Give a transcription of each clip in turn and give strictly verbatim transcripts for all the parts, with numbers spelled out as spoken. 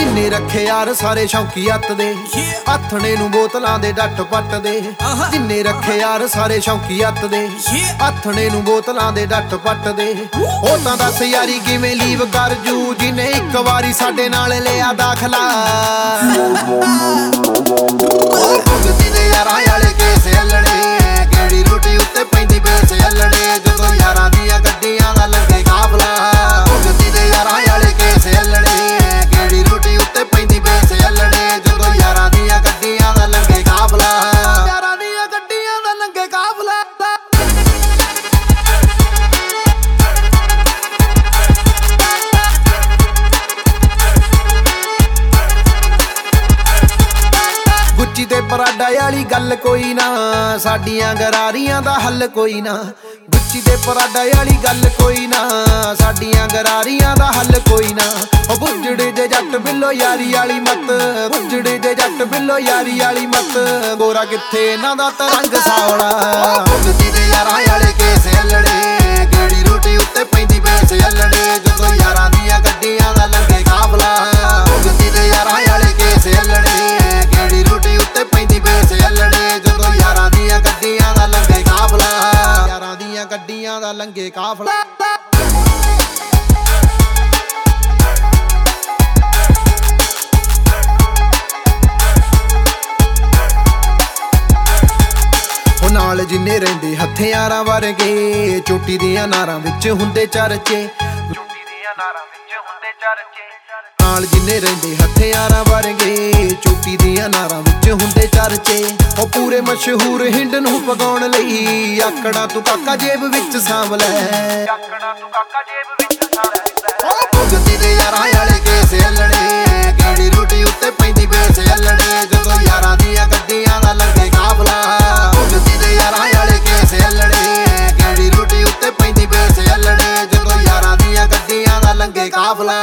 ਜਿੰਨੇ ਰੱਖੇ ਯਾਰ ਸਾਰੇ ਸ਼ੌਂਕੀ ਅੱਤ ਦੇ, ਆਥਣੇ ਨੂੰ ਬੋਤਲਾਂ ਦੇ ਡੱਟ ਪੱਟ ਦੇ। ਜਿੰਨੇ ਰੱਖੇ ਯਾਰ ਸਾਰੇ ਸ਼ੌਂਕੀ ਅੱਤ ਦੇ, ਆਥਣੇ ਨੂੰ ਬੋਤਲਾਂ ਦੇ ਡੱਟ ਪੱਟ ਦੇ। ਉਹ ਤਾਂ ਦੱਸ ਯਾਰੀ ਕਿਵੇਂ ਲੀਵ ਕਰ ਜੂ ਜਿਹਨੇ ਇੱਕ ਵਾਰੀ ਸਾਡੇ ਨਾਲ ਲਿਆ ਦਾਖਲਾ। ਭੁਗਤੀ ਦੇ ਯਾਰਾਂ ਵਾਲੇ ਕੇਸ ਹੱਲਣੇ, ਕਿਹੜੀ ਰੋਟੀ ਉੱਤੇ ਪੈਂਦੀ ਬੇਸ ਹੱਲਣੇ। ਜਦੋਂ ਯਾਰਾਂ ਦੀਆਂ ਗੱਡੀਆਂ ਦਾ ਲੱਗੇ ਕਾਫਲਾ। ਭੁਗਤੀ ਦੇ ਯਾਰਾਂ ਵਾਲੇ ਕੇਸ ਹੱਲਣੇ, ਕਿਹੜੀ ਰੋਟੀ ਉੱਤੇ ਪੈਂਦੀ ਬੇਸ ਹੱਲਣੇ। ਜਦੋਂ ਯਾਰਾਂ ਦੀਆਂ ਗੱਡੀਆਂ ਦਾ ਲੱਗੇ ਕਾਫਲਾ। ਯਾਰਾਂ ਦੀਆਂ ਗੱਡੀਆਂ ਦਾ ਲੱਗੇ ਕਾਫਲਾ। ਗੁੱਚੀ ਤੇ ਪਰਾਡਾ ਵਾਲੀ ਗੱਲ ਕੋਈ ਨਾ, ਸਾਡੀਆਂ ਗਰਾਰੀਆਂ ਦਾ ਹੱਲ ਕੋਈ ਨਾ। ਗੁੱਚੀ ਤੇ ਪਰਾਡਾ ਵਾਲੀ ਗੱਲ ਕੋਈ ਨਾ, ਸਾਡੀਆਂ ਗਰਾਰੀਆਂ ਦਾ ਹੱਲ ਕੋਈ ਨਾ। ਉਹ ਬੁੱਝੜੇ ਜੇ ਜੱਟ ਬਿੱਲੋ ਯਾਰੀ ਵਾਲੀ ਮੱਤ, ਬੁੱਝੜੇ ਜੇ ਜੱਟ ਬਿੱਲੋ ਯਾਰੀ ਵਾਲੀ ਮੱਤ। ਗੋਰਾ ਕਿੱਥੇ ਇਹਨਾਂ ਦਾ ਤਰੰਗ ਸਾਵਲਾ। ਭੁਗਤੀ ਦੇ ਯਾਰਾਂ ਵਾਲੇ ਕੇਸ ਹੱਲਣੇ, ਕਿਹੜੀ ਰੋਟੀ ਉੱਤੇ ਪੈਂਦੀ ਬੇਸ ਹੱਲਣੇ। ਜਦੋਂ ਯਾਰਾਂ ਦੀਆਂ ਗੱਡੀਆਂ ਦਾ ਲੱਗੇ ਕਾਫਲਾ। ਭੁਗਤੀ ਦੇ ਯਾਰਾਂ ਵਾਲੇ ਕੇਸ ਹੱਲਣੇ, ਕਿਹੜੀ ਰੋਟੀ ਉੱਤੇ ਪੈਂਦੀ ਬੇਸ ਹੱਲਣੇ। ਜਦੋਂ ਯਾਰਾਂ ਦੀਆਂ ਗੱਡੀਆਂ ਦਾ ਲੰਘੇ ਕਾਫਲਾ। ਯਾਰਾਂ ਦੀਆਂ ਗੱਡੀਆਂ ਦਾ ਲੰਘੇ ਕਾਫਲਾ। ਉਹ ਨਾਲ ਜਿੰਨੇ ਰਹਿੰਦੇ ਹਥਿਆਰਾਂ ਵਰਗੇ, ਚੋਟੀ ਦੀਆਂ ਨਾਰਾਂ ਵਿੱਚ ਹੁੰਦੇ ਚਰਚੇ। ਚੋਟੀ ਦੀਆਂ ਨਾਰਾਂ ਵਿੱਚ ਹੁੰਦੇ ਚਰਚੇ। ਨਾਲ ਜਿੰਨੇ ਰਹਿੰਦੇ ਹਥਿਆਰਾਂ ਵਰਗੇ, ਚੋਟੀ ਦੀਆਂ ਨਾਰਾਂ ਵਿੱਚ ਹੁੰਦੇ ਚਰਚੇ। ਉਹ ਪੂਰੇ ਮਸ਼ਹੂਰ ਹਿੰਡ ਨੂੰ ਪਗਾਉਣ ਲਈ, ਆਕੜਾ ਤੂੰ ਕਾਕਾ ਜੇਬ ਵਿੱਚ ਸਾਂਭ ਲੈ। ਆਕੜਾ ਤੂੰ ਕਾਕਾ ਜੇਬ ਵਿੱਚ ਸਾਂਭ ਲੈ। ਭੁਗਤੀ ਦੇ ਯਾਰਾਂ ਵਾਲੇ ਕੇਸ ਹੱਲਣੇ, ਕਿਹੜੀ ਰੋਟੀ ਉੱਤੇ ਪੈਂਦੀ ਬੇਸ ਹੱਲਣੇ। ਜਦੋਂ ਯਾਰਾਂ ਦੀਆਂ ਗੱਡੀਆਂ ਦਾ ਲੱਗੇ ਕਾਫਲਾ। ਭੁਗਤੀ ਦੇ ਯਾਰਾਂ ਵਾਲੇ ਕੇਸ ਹੱਲਣੇ, ਕਿਹੜੀ ਰੋਟੀ ਉੱਤੇ ਪੈਂਦੀ ਬੇਸ ਹੱਲਣੇ। ਜਦੋਂ ਯਾਰਾਂ ਦੀਆਂ ਗੱਡੀਆਂ ਦਾ ਲੱਗੇ ਕਾਫਲਾ।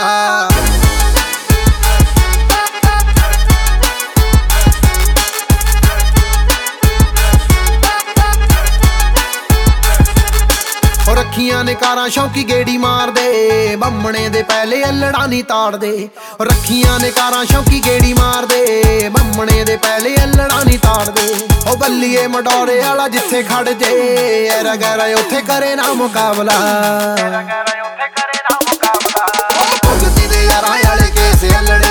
ਰੱਖੀਆਂ ਨੇ ਕਾਰਾਂ ਸ਼ੌਂਕੀ ਗੇੜੀ ਮਾਰਦੇ, ਬੰਮਣੇ ਦੇ ਪਹਿਲੇ ਅਲੜਾ ਨਹੀਂ ਤਾੜਦੇ। ਰੱਖੀਆਂ ਨੇ ਕਾਰਾਂ ਸ਼ੌਂਕੀ ਗੇੜੀ ਮਾਰਦੇ, ਬੰਮਣੇ ਦੇ ਪਹਿਲੇ ਅਲੜਾ ਨਹੀਂ ਤਾੜਦੇ। ਉਹ ਬੱਲੀਏ ਮਡੋਰੇ ਵਾਲਾ ਜਿੱਥੇ ਖੜ ਜੇ, ਐਰਾ ਗੈਰਾ ਉੱਥੇ ਕਰੇ ਨਾ ਮੁਕਾਬਲਾ। ਭੁਗਤੀ ਦੇ ਯਾਰਾਂ ਵਾਲੇ ਕੇਸ ਹੱਲਣੇ,